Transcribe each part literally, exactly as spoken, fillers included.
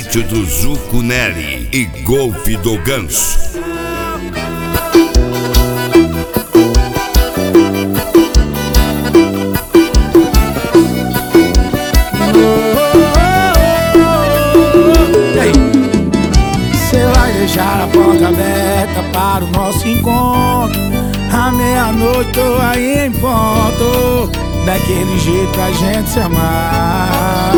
Sítio do Zucunelli e Golfe do Ganso. Você vai deixar a porta aberta para o nosso encontro? À meia-noite tô aí em ponto, daquele jeito pra gente se amar.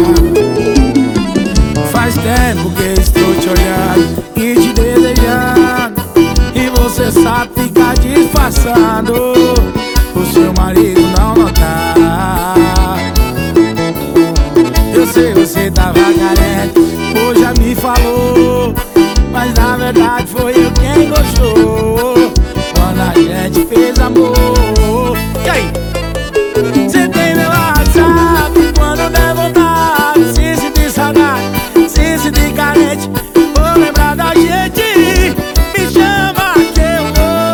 Faz tempo que estou te olhando e te desejando, e você sabe ficar disfarçando o seu marido não notar. Eu sei, você tava carente, hoje já me falou, mas na verdade foi eu quem gostou quando a gente fez amor. E aí? Você tem meu WhatsApp quando der vontade, se sentir saudade, se sentir carente, vou lembrar da gente, me chama que eu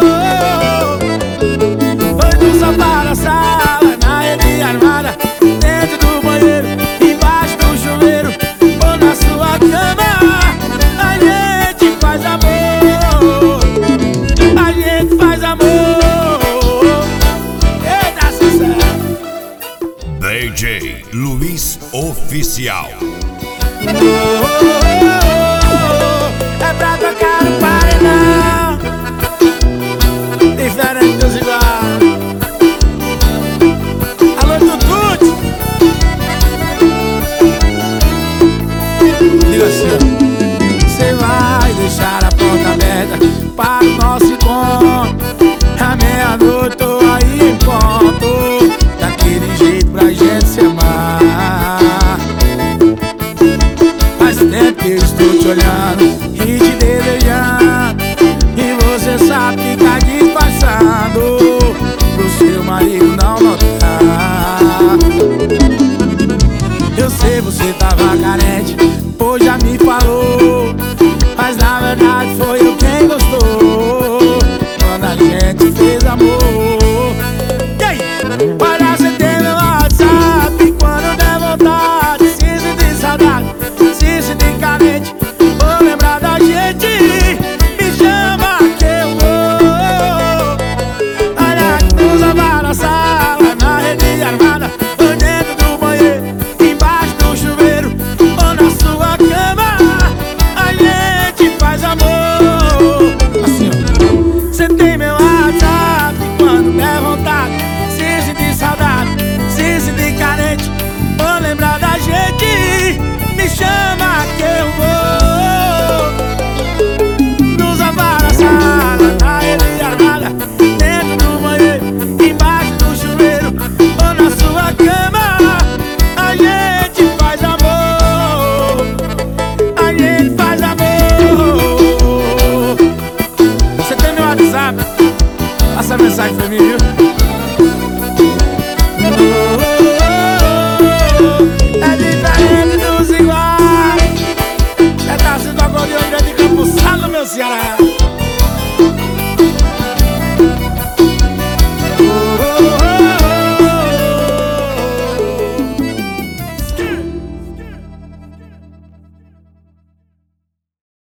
vou. Foi do sofá na sala, na rede armada, dentro do banheiro, embaixo do chuveiro, ou na sua cama. A gente faz amor, a gente faz amor. D J Luiz Oficial. Oh, oh, oh, oh, é pra tocar no paredão, diferente dos iguais. Alô, Tutute. Diga assim: cê vai deixar a porta aberta para o nosso encontro? À meia-noite tô aí em ponto, daquele jeito pra gente se amar. Faz tempo que eu estou te olhando e te desejando, e você sabe ficar disfarçando pro seu marido não notar. Eu sei, você tava carente, hoje já me falou, mas na verdade foi eu quem gostou quando a gente fez amor. E aí? Olha, você tem meu WhatsApp quando der vontade, se sentir saudade, se sentir carente, vou lembrar da gente, me chama que eu vou. Olha, nos lavar na sala, na rede armada, ou dentro do banheiro, embaixo do chuveiro, ou na sua cama. A gente faz amor. Assim, ó. Você tem meu WhatsApp quando der vontade, se sentir saudade, se sentir carente, vou lembrar da gente, me chama que eu vou. Nos lavar na sala, na rede armada, dentro do banheiro, embaixo do chuveiro, ou na sua cama. A gente faz amor, a gente faz amor. Você tem meu WhatsApp? Passa a mensagem pra mim, viu? É diferente dos iguais, é da cidade de Campo Salo, meu Ceará.